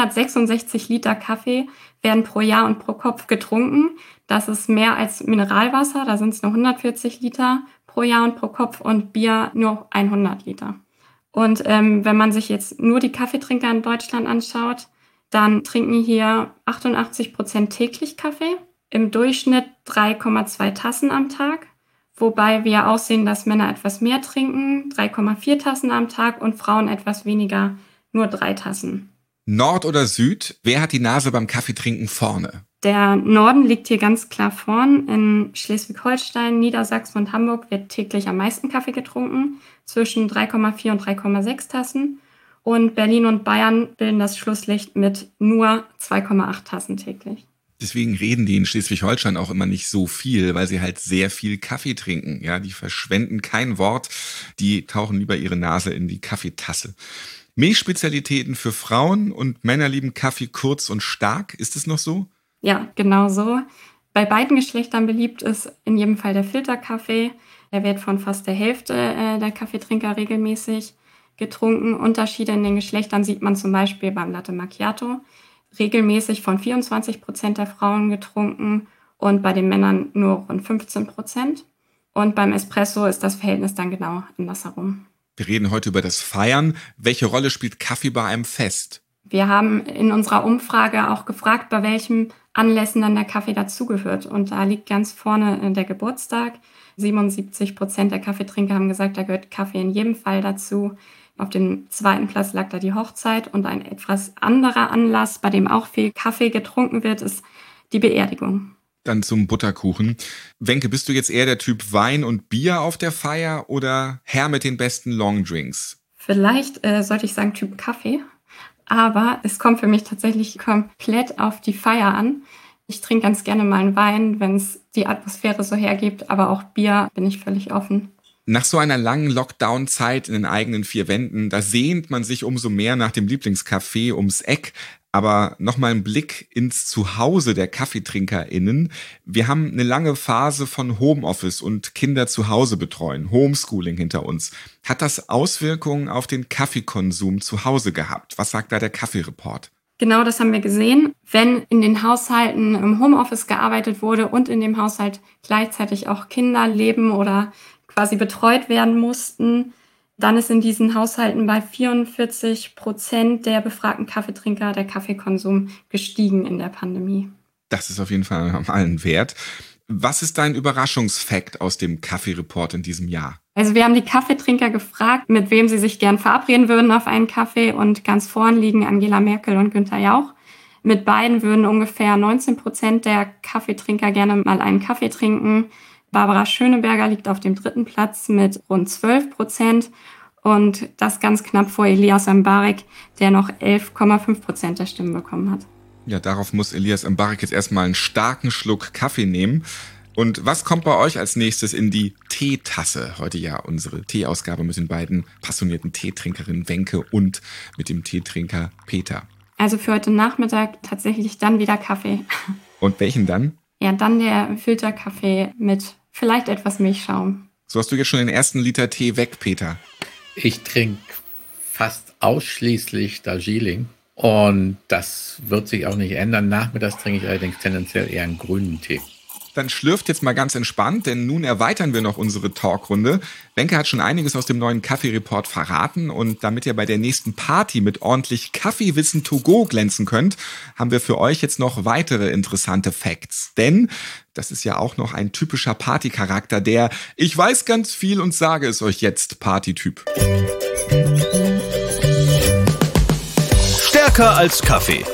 166 Liter Kaffee werden pro Jahr und pro Kopf getrunken. Das ist mehr als Mineralwasser, da sind es nur 140 Liter pro Jahr und pro Kopf und Bier nur 100 Liter. Und wenn man sich jetzt nur die Kaffeetrinker in Deutschland anschaut, dann trinken hier 88% täglich Kaffee, im Durchschnitt 3,2 Tassen am Tag, wobei wir aussehen, dass Männer etwas mehr trinken, 3,4 Tassen am Tag und Frauen etwas weniger, nur 3 Tassen. Nord oder Süd, wer hat die Nase beim Kaffeetrinken vorne? Der Norden liegt hier ganz klar vorn. In Schleswig-Holstein, Niedersachsen und Hamburg wird täglich am meisten Kaffee getrunken, zwischen 3,4 und 3,6 Tassen. Und Berlin und Bayern bilden das Schlusslicht mit nur 2,8 Tassen täglich. Deswegen reden die in Schleswig-Holstein auch immer nicht so viel, weil sie halt sehr viel Kaffee trinken. Ja, die verschwenden kein Wort, die tauchen lieber ihre Nase in die Kaffeetasse. Milchspezialitäten für Frauen und Männer lieben Kaffee kurz und stark. Ist es noch so? Ja, genau so. Bei beiden Geschlechtern beliebt ist in jedem Fall der Filterkaffee. Der wird von fast der Hälfte der Kaffeetrinker regelmäßig getrunken. Unterschiede in den Geschlechtern sieht man zum Beispiel beim Latte Macchiato. Regelmäßig von 24% der Frauen getrunken und bei den Männern nur rund 15%. Und beim Espresso ist das Verhältnis dann genau andersherum. Wir reden heute über das Feiern. Welche Rolle spielt Kaffee bei einem Fest? Wir haben in unserer Umfrage auch gefragt, bei welchen Anlässen dann der Kaffee dazugehört. Und da liegt ganz vorne der Geburtstag. 77% der Kaffeetrinker haben gesagt, da gehört Kaffee in jedem Fall dazu. Auf dem zweiten Platz lag da die Hochzeit. Und ein etwas anderer Anlass, bei dem auch viel Kaffee getrunken wird, ist die Beerdigung. Dann zum Butterkuchen. Wenke, bist du jetzt eher der Typ Wein und Bier auf der Feier oder Herr mit den besten Longdrinks? Vielleicht sollte ich sagen Typ Kaffee. Aber es kommt für mich tatsächlich komplett auf die Feier an. Ich trinke ganz gerne mal einen Wein, wenn es die Atmosphäre so hergibt. Aber auch Bier bin ich völlig offen. Nach so einer langen Lockdown-Zeit in den eigenen vier Wänden, da sehnt man sich umso mehr nach dem Lieblingscafé ums Eck. Aber nochmal ein Blick ins Zuhause der KaffeetrinkerInnen. Wir haben eine lange Phase von Homeoffice und Kinder zu Hause betreuen, Homeschooling hinter uns. Hat das Auswirkungen auf den Kaffeekonsum zu Hause gehabt? Was sagt da der Kaffee-Report? Genau, das haben wir gesehen. Wenn in den Haushalten im Homeoffice gearbeitet wurde und in dem Haushalt gleichzeitig auch Kinder leben oder quasi betreut werden mussten, dann ist in diesen Haushalten bei 44% der befragten Kaffeetrinker der Kaffeekonsum gestiegen in der Pandemie. Das ist auf jeden Fall mal einen Wert. Was ist dein Überraschungsfakt aus dem Kaffee-Report in diesem Jahr? Also wir haben die Kaffeetrinker gefragt, mit wem sie sich gern verabreden würden auf einen Kaffee, und ganz vorn liegen Angela Merkel und Günther Jauch. Mit beiden würden ungefähr 19% der Kaffeetrinker gerne mal einen Kaffee trinken. Barbara Schöneberger liegt auf dem 3. Platz mit rund 12% und das ganz knapp vor Elias Mbarek, der noch 11,5% der Stimmen bekommen hat. Ja, darauf muss Elias Mbarek jetzt erstmal einen starken Schluck Kaffee nehmen. Und was kommt bei euch als nächstes in die Teetasse? Heute ja unsere Teeausgabe mit den beiden passionierten Teetrinkerinnen Wenke und mit dem Teetrinker Peter. Also für heute Nachmittag tatsächlich dann wieder Kaffee. Und welchen dann? Ja, dann der Filterkaffee mit vielleicht etwas Milchschaum. So hast du jetzt schon den ersten Liter Tee weg, Peter. Ich trinke fast ausschließlich Darjeeling und das wird sich auch nicht ändern. Nachmittags trinke ich allerdings tendenziell eher einen grünen Tee. Dann schlürft jetzt mal ganz entspannt, denn nun erweitern wir noch unsere Talkrunde. Wenke hat schon einiges aus dem neuen Kaffee-Report verraten und damit ihr bei der nächsten Party mit ordentlich Kaffeewissen to go glänzen könnt, haben wir für euch jetzt noch weitere interessante Facts. Denn das ist ja auch noch ein typischer Partycharakter, der ich weiß ganz viel und sage es euch jetzt Partytyp. Stärker als Kaffee.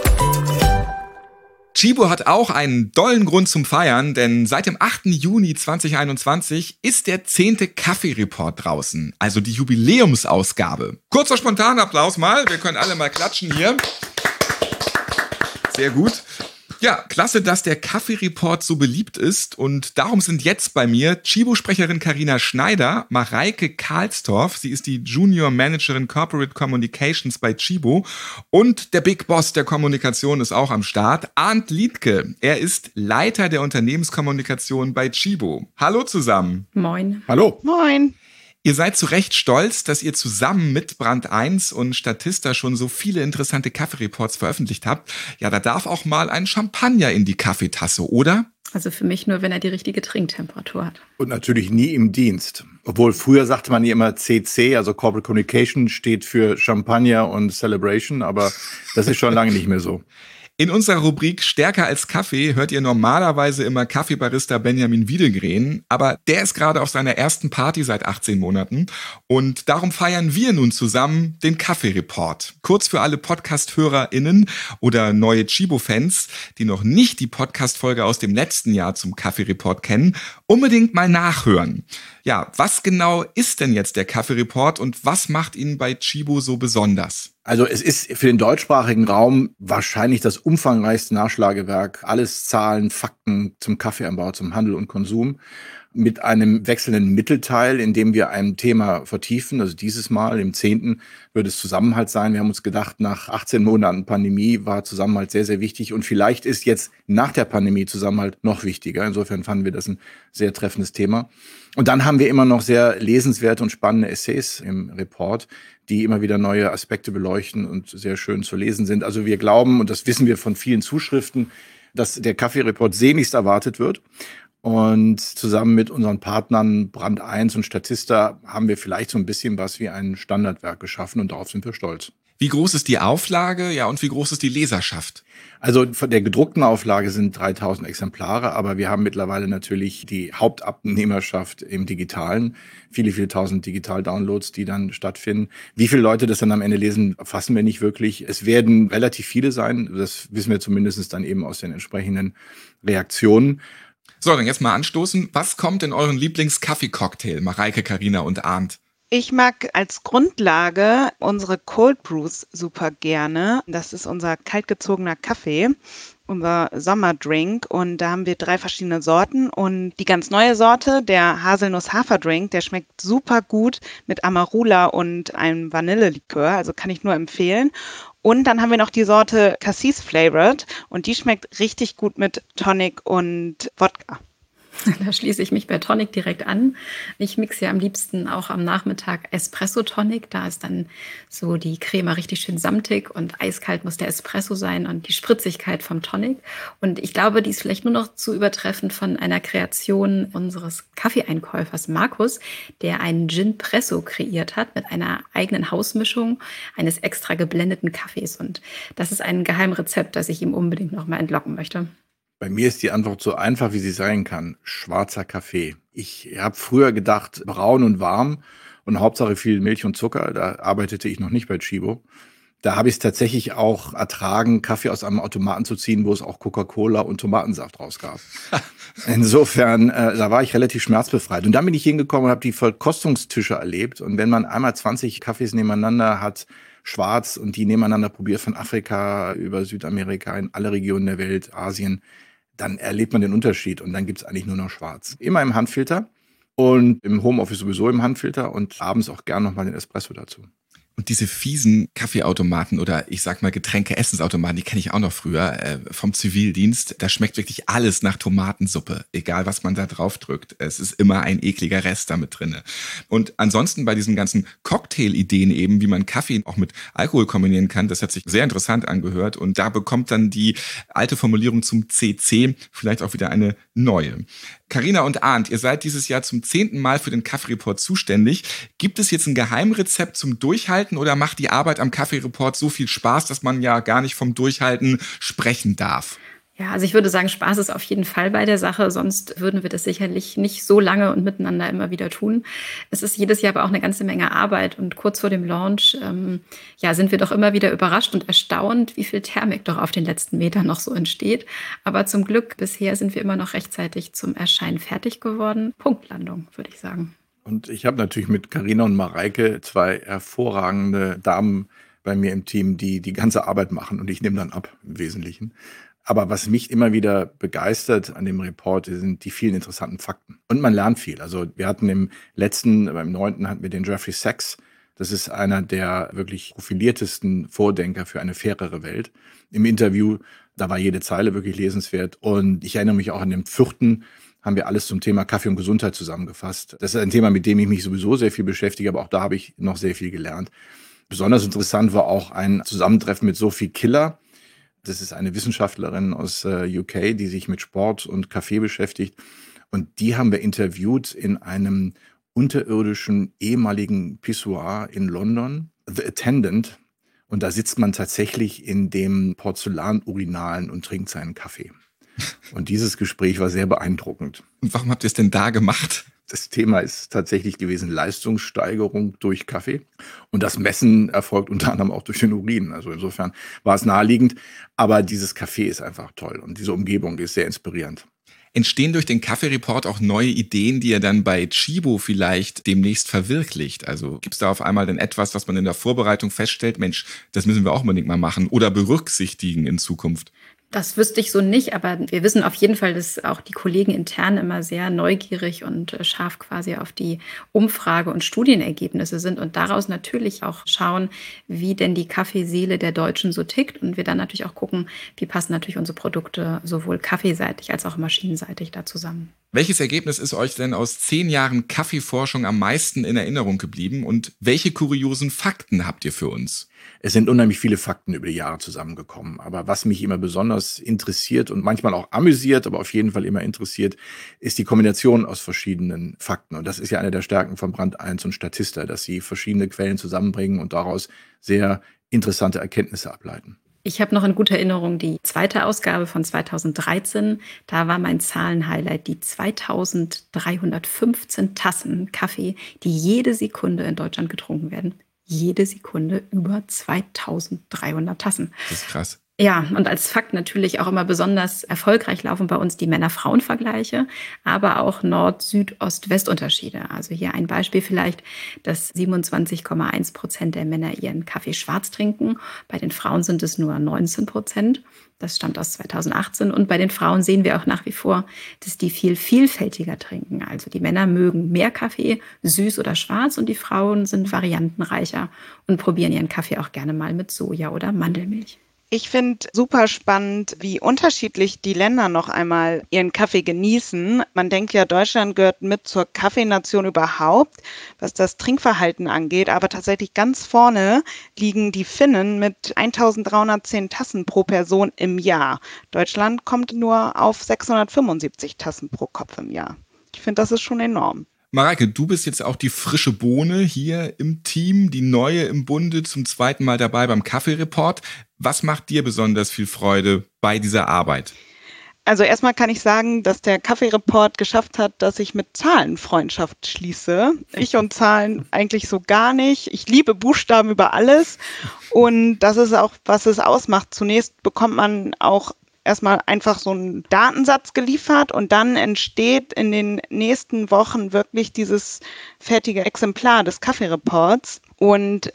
Chibo hat auch einen dollen Grund zum Feiern, denn seit dem 8. Juni 2021 ist der 10. Kaffee-Report draußen, also die Jubiläumsausgabe. Kurzer Spontanapplaus mal, wir können alle mal klatschen hier. Sehr gut. Ja, klasse, dass der Kaffee-Report so beliebt ist und darum sind jetzt bei mir Chibo-Sprecherin Carina Schneider, Mareike Karlstorff, sie ist die Junior Managerin Corporate Communications bei Chibo und der Big Boss der Kommunikation ist auch am Start, Arndt Liedtke. Er ist Leiter der Unternehmenskommunikation bei Chibo. Hallo zusammen. Moin. Hallo. Moin. Ihr seid zu Recht stolz, dass ihr zusammen mit Brand 1 und Statista schon so viele interessante Kaffee-Reports veröffentlicht habt. Ja, da darf auch mal ein Champagner in die Kaffeetasse, oder? Also für mich nur, wenn er die richtige Trinktemperatur hat. Und natürlich nie im Dienst. Obwohl früher sagte man ja immer CC, also Corporate Communication steht für Champagner und Celebration, aber das ist schon lange nicht mehr so. In unserer Rubrik Stärker als Kaffee hört ihr normalerweise immer Kaffeebarista Benjamin Wiedegren, aber der ist gerade auf seiner ersten Party seit 18 Monaten und darum feiern wir nun zusammen den Kaffee-Report. Kurz für alle Podcast-HörerInnen oder neue Chibo-Fans, die noch nicht die Podcast-Folge aus dem letzten Jahr zum Kaffee-Report kennen, unbedingt mal nachhören. Ja, was genau ist denn jetzt der Kaffee-Report und was macht ihn bei Chibo so besonders? Also es ist für den deutschsprachigen Raum wahrscheinlich das umfangreichste Nachschlagewerk. Alles Zahlen, Fakten zum Kaffeeanbau, zum Handel und Konsum. Mit einem wechselnden Mittelteil, in dem wir ein Thema vertiefen. Also dieses Mal, im 10. wird es Zusammenhalt sein. Wir haben uns gedacht, nach 18 Monaten Pandemie war Zusammenhalt sehr, sehr wichtig. Und vielleicht ist jetzt nach der Pandemie Zusammenhalt noch wichtiger. Insofern fanden wir das ein sehr treffendes Thema. Und dann haben wir immer noch sehr lesenswerte und spannende Essays im Report, die immer wieder neue Aspekte beleuchten und sehr schön zu lesen sind. Also wir glauben, und das wissen wir von vielen Zuschriften, dass der Kaffee-Report sehnlichst erwartet wird. Und zusammen mit unseren Partnern Brand 1 und Statista haben wir vielleicht so ein bisschen was wie ein Standardwerk geschaffen und darauf sind wir stolz. Wie groß ist die Auflage, ja, und wie groß ist die Leserschaft? Also von der gedruckten Auflage sind 3000 Exemplare, aber wir haben mittlerweile natürlich die Hauptabnehmerschaft im Digitalen. Viele, viele tausend Digital-Downloads, die dann stattfinden. Wie viele Leute das dann am Ende lesen, fassen wir nicht wirklich. Es werden relativ viele sein, das wissen wir zumindest dann eben aus den entsprechenden Reaktionen. So, dann jetzt mal anstoßen. Was kommt in euren Lieblings-Kaffee-Cocktail, Mareike, Carina und Arndt? Ich mag als Grundlage unsere Cold Brews super gerne. Das ist unser kaltgezogener Kaffee. unser Sommerdrink. Und da haben wir 3 verschiedene Sorten. Und die ganz neue Sorte, der Haselnuss-Haferdrink, der schmeckt super gut mit Amarula und einem Vanillelikör. Also kann ich nur empfehlen. Und dann haben wir noch die Sorte Cassis Flavored. Und die schmeckt richtig gut mit Tonic und Wodka. Da schließe ich mich bei Tonic direkt an. Ich mixe ja am liebsten auch am Nachmittag Espresso-Tonic. Da ist dann so die Crema richtig schön samtig und eiskalt muss der Espresso sein und die Spritzigkeit vom Tonic. Und ich glaube, die ist vielleicht nur noch zu übertreffen von einer Kreation unseres Kaffeeeinkäufers Markus, der einen Gin-Presso kreiert hat mit einer eigenen Hausmischung eines extra geblendeten Kaffees. Und das ist ein Geheimrezept, das ich ihm unbedingt noch mal entlocken möchte. Bei mir ist die Antwort so einfach, wie sie sein kann. Schwarzer Kaffee. Ich habe früher gedacht, braun und warm und Hauptsache viel Milch und Zucker. Da arbeitete ich noch nicht bei Chibo. Da habe ich es tatsächlich auch ertragen, Kaffee aus einem Automaten zu ziehen, wo es auch Coca-Cola und Tomatensaft rausgab. Insofern, da war ich relativ schmerzbefreit. Und dann bin ich hingekommen und habe die Verkostungstische erlebt. Und wenn man einmal 20 Kaffees nebeneinander hat, schwarz, und die nebeneinander probiert von Afrika über Südamerika in alle Regionen der Welt, Asien, dann erlebt man den Unterschied und dann gibt es eigentlich nur noch schwarz. Immer im Handfilter und im Homeoffice sowieso im Handfilter und abends auch gern nochmal den Espresso dazu. Und diese fiesen Kaffeeautomaten oder ich sag mal Getränke-Essensautomaten, die kenne ich auch noch früher vom Zivildienst. Da schmeckt wirklich alles nach Tomatensuppe, egal was man da drauf drückt. Es ist immer ein ekliger Rest damit drinne. Und ansonsten bei diesen ganzen Cocktail-Ideen eben, wie man Kaffee auch mit Alkohol kombinieren kann, das hat sich sehr interessant angehört. Und da bekommt dann die alte Formulierung zum CC vielleicht auch wieder eine neue. Carina und Arndt, ihr seid dieses Jahr zum 10. Mal für den Kaffee-Report zuständig. Gibt es jetzt ein Geheimrezept zum Durchhalten oder macht die Arbeit am Kaffee-Report so viel Spaß, dass man ja gar nicht vom Durchhalten sprechen darf? Ja, also ich würde sagen, Spaß ist auf jeden Fall bei der Sache, sonst würden wir das sicherlich nicht so lange und miteinander immer wieder tun. Es ist jedes Jahr aber auch eine ganze Menge Arbeit und kurz vor dem Launch sind wir doch immer wieder überrascht und erstaunt, wie viel Thermik doch auf den letzten Metern noch so entsteht. Aber zum Glück, bisher sind wir immer noch rechtzeitig zum Erscheinen fertig geworden. Punktlandung, würde ich sagen. Und ich habe natürlich mit Carina und Mareike 2 hervorragende Damen bei mir im Team, die die ganze Arbeit machen und ich nehme dann ab im Wesentlichen. Aber was mich immer wieder begeistert an dem Report, sind die vielen interessanten Fakten. Und man lernt viel. Also wir hatten beim 9. hatten wir den Jeffrey Sachs. Das ist einer der wirklich profiliertesten Vordenker für eine fairere Welt. Im Interview, da war jede Zeile wirklich lesenswert. Und ich erinnere mich auch an den 4. haben wir alles zum Thema Kaffee und Gesundheit zusammengefasst. Das ist ein Thema, mit dem ich mich sowieso sehr viel beschäftige, aber auch da habe ich noch sehr viel gelernt. Besonders interessant war auch ein Zusammentreffen mit Sophie Killer. Das ist eine Wissenschaftlerin aus UK, die sich mit Sport und Kaffee beschäftigt. Und die haben wir interviewt in einem unterirdischen ehemaligen Pissoir in London, The Attendant. Und da sitzt man tatsächlich in dem Porzellanurinalen und trinkt seinen Kaffee. Und dieses Gespräch war sehr beeindruckend. Und warum habt ihr es denn da gemacht? Das Thema ist tatsächlich gewesen Leistungssteigerung durch Kaffee. Und das Messen erfolgt unter anderem auch durch den Urin. Also insofern war es naheliegend. Aber dieses Kaffee ist einfach toll und diese Umgebung ist sehr inspirierend. Entstehen durch den Kaffee-Report auch neue Ideen, die ihr dann bei Chibo vielleicht demnächst verwirklicht? Also gibt es da auf einmal dann etwas, was man in der Vorbereitung feststellt, Mensch, das müssen wir auch unbedingt mal machen oder berücksichtigen in Zukunft? Das wüsste ich so nicht, aber wir wissen auf jeden Fall, dass auch die Kollegen intern immer sehr neugierig und scharf quasi auf die Umfrage- und Studienergebnisse sind und daraus natürlich auch schauen, wie denn die Kaffeeseele der Deutschen so tickt und wir dann natürlich auch gucken, wie passen natürlich unsere Produkte sowohl kaffeeseitig als auch maschinenseitig da zusammen. Welches Ergebnis ist euch denn aus 10 Jahren Kaffeeforschung am meisten in Erinnerung geblieben und welche kuriosen Fakten habt ihr für uns? Es sind unheimlich viele Fakten über die Jahre zusammengekommen. Aber was mich immer besonders interessiert und manchmal auch amüsiert, aber auf jeden Fall immer interessiert, ist die Kombination aus verschiedenen Fakten. Und das ist ja eine der Stärken von Brand 1 und Statista, dass sie verschiedene Quellen zusammenbringen und daraus sehr interessante Erkenntnisse ableiten. Ich habe noch in guter Erinnerung die 2. Ausgabe von 2013. Da war mein Zahlenhighlight die 2315 Tassen Kaffee, die jede Sekunde in Deutschland getrunken werden. Jede Sekunde über 2300 Tassen. Das ist krass. Ja, und als Fakt natürlich auch immer besonders erfolgreich laufen bei uns die Männer-Frauen-Vergleiche, aber auch Nord-Süd-Ost-West-Unterschiede. Also hier ein Beispiel vielleicht, dass 27,1% der Männer ihren Kaffee schwarz trinken. Bei den Frauen sind es nur 19%. Das stammt aus 2018. Und bei den Frauen sehen wir auch nach wie vor, dass die viel vielfältiger trinken. Also die Männer mögen mehr Kaffee, süß oder schwarz, und die Frauen sind variantenreicher und probieren ihren Kaffee auch gerne mal mit Soja oder Mandelmilch. Ich finde super spannend, wie unterschiedlich die Länder noch einmal ihren Kaffee genießen. Man denkt ja, Deutschland gehört mit zur Kaffeenation überhaupt, was das Trinkverhalten angeht. Aber tatsächlich ganz vorne liegen die Finnen mit 1310 Tassen pro Person im Jahr. Deutschland kommt nur auf 675 Tassen pro Kopf im Jahr. Ich finde, das ist schon enorm. Mareike, du bist jetzt auch die frische Bohne hier im Team, die neue im Bunde, zum zweiten Mal dabei beim Kaffee-Report. Was macht dir besonders viel Freude bei dieser Arbeit? Also erstmal kann ich sagen, dass der Kaffee-Report geschafft hat, dass ich mit Zahlen Freundschaft schließe. Ich und Zahlen eigentlich so gar nicht. Ich liebe Buchstaben über alles. Und das ist auch, was es ausmacht. Zunächst bekommt man auch erstmal einfach so einen Datensatz geliefert und dann entsteht in den nächsten Wochen wirklich dieses fertige Exemplar des Kaffee-Reports. Und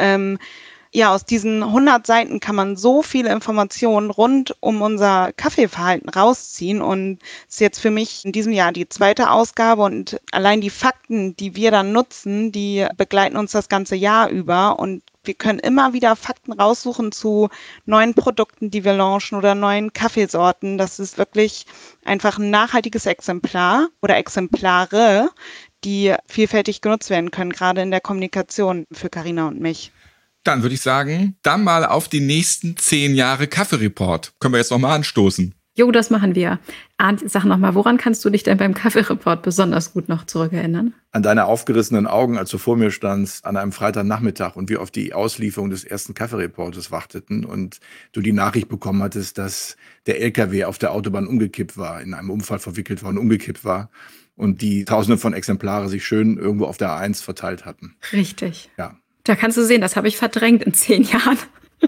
aus diesen 100 Seiten kann man so viele Informationen rund um unser Kaffeeverhalten rausziehen, und es ist jetzt für mich in diesem Jahr die zweite Ausgabe, und allein die Fakten, die wir dann nutzen, die begleiten uns das ganze Jahr über, und wir können immer wieder Fakten raussuchen zu neuen Produkten, die wir launchen, oder neuen Kaffeesorten. Das ist wirklich einfach ein nachhaltiges Exemplar oder Exemplare, die vielfältig genutzt werden können, gerade in der Kommunikation für Carina und mich. Dann würde ich sagen, dann mal auf die nächsten 10 Jahre Kaffee-Report. Können wir jetzt noch mal anstoßen? Jo, das machen wir. Arndt, sag noch mal, woran kannst du dich denn beim Kaffee-Report besonders gut noch zurückerinnern? An deine aufgerissenen Augen, als du vor mir standst, an einem Freitagnachmittag und wir auf die Auslieferung des ersten Kaffee-Reportes warteten und du die Nachricht bekommen hattest, dass der LKW auf der Autobahn umgekippt war, in einem Unfall verwickelt war und umgekippt war und die Tausende von Exemplare sich schön irgendwo auf der A1 verteilt hatten. Richtig. Ja. Da kannst du sehen, das habe ich verdrängt in 10 Jahren.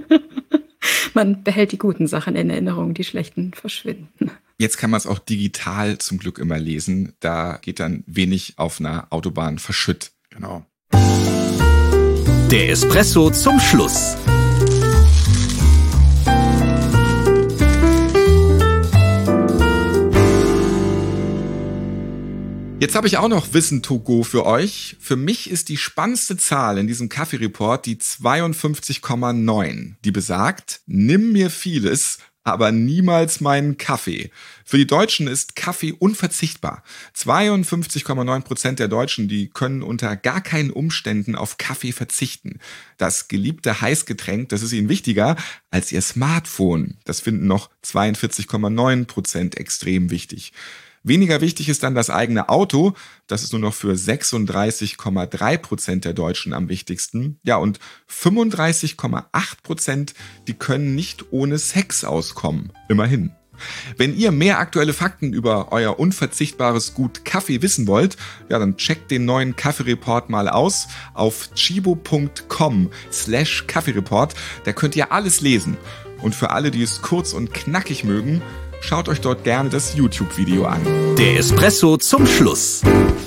Man behält die guten Sachen in Erinnerung, die schlechten verschwinden. Jetzt kann man es auch digital zum Glück immer lesen. Da geht dann wenig auf einer Autobahn verschütt. Genau. Der Espresso zum Schluss. Jetzt habe ich auch noch Wissen to go für euch. Für mich ist die spannendste Zahl in diesem Kaffee-Report die 52,9. Die besagt, nimm mir vieles, aber niemals meinen Kaffee. Für die Deutschen ist Kaffee unverzichtbar. 52,9% der Deutschen, die können unter gar keinen Umständen auf Kaffee verzichten. Das geliebte Heißgetränk, das ist ihnen wichtiger als ihr Smartphone. Das finden noch 42,9% extrem wichtig. Weniger wichtig ist dann das eigene Auto. Das ist nur noch für 36,3% der Deutschen am wichtigsten. Ja, und 35,8%, die können nicht ohne Sex auskommen. Immerhin. Wenn ihr mehr aktuelle Fakten über euer unverzichtbares Gut Kaffee wissen wollt, ja, dann checkt den neuen Kaffee-Report mal aus auf chibo.com/Kaffee-Report. Da könnt ihr alles lesen. Und für alle, die es kurz und knackig mögen, schaut euch dort gerne das YouTube-Video an. Der Espresso zum Schluss.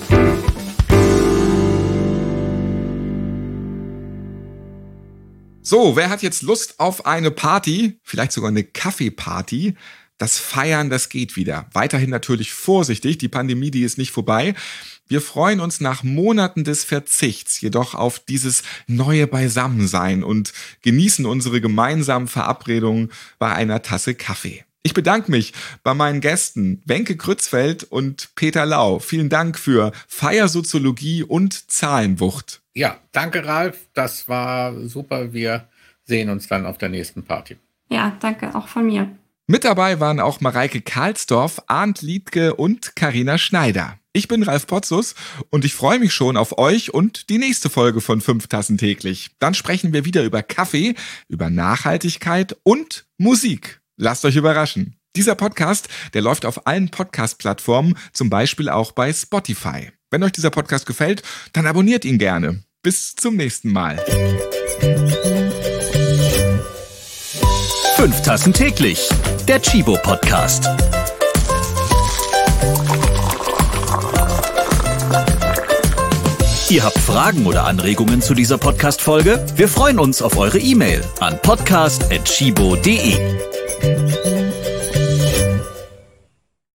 So, wer hat jetzt Lust auf eine Party? Vielleicht sogar eine Kaffeeparty? Das Feiern, das geht wieder. Weiterhin natürlich vorsichtig, die Pandemie, die ist nicht vorbei. Wir freuen uns nach Monaten des Verzichts jedoch auf dieses neue Beisammensein und genießen unsere gemeinsamen Verabredungen bei einer Tasse Kaffee. Ich bedanke mich bei meinen Gästen Wenke Krützfeld und Peter Lau. Vielen Dank für Feiersoziologie und Zahlenwucht. Ja, danke Ralf, das war super. Wir sehen uns dann auf der nächsten Party. Ja, danke, auch von mir. Mit dabei waren auch Mareike Karlsdorf, Arndt Liedtke und Carina Schneider. Ich bin Ralf Potzus und ich freue mich schon auf euch und die nächste Folge von 5 Tassen täglich. Dann sprechen wir wieder über Kaffee, über Nachhaltigkeit und Musik. Lasst euch überraschen. Dieser Podcast, der läuft auf allen Podcast-Plattformen, zum Beispiel auch bei Spotify. Wenn euch dieser Podcast gefällt, dann abonniert ihn gerne. Bis zum nächsten Mal. 5 Tassen täglich. Der Chibo Podcast. Ihr habt Fragen oder Anregungen zu dieser Podcast-Folge? Wir freuen uns auf eure E-Mail an podcast@chibo.de.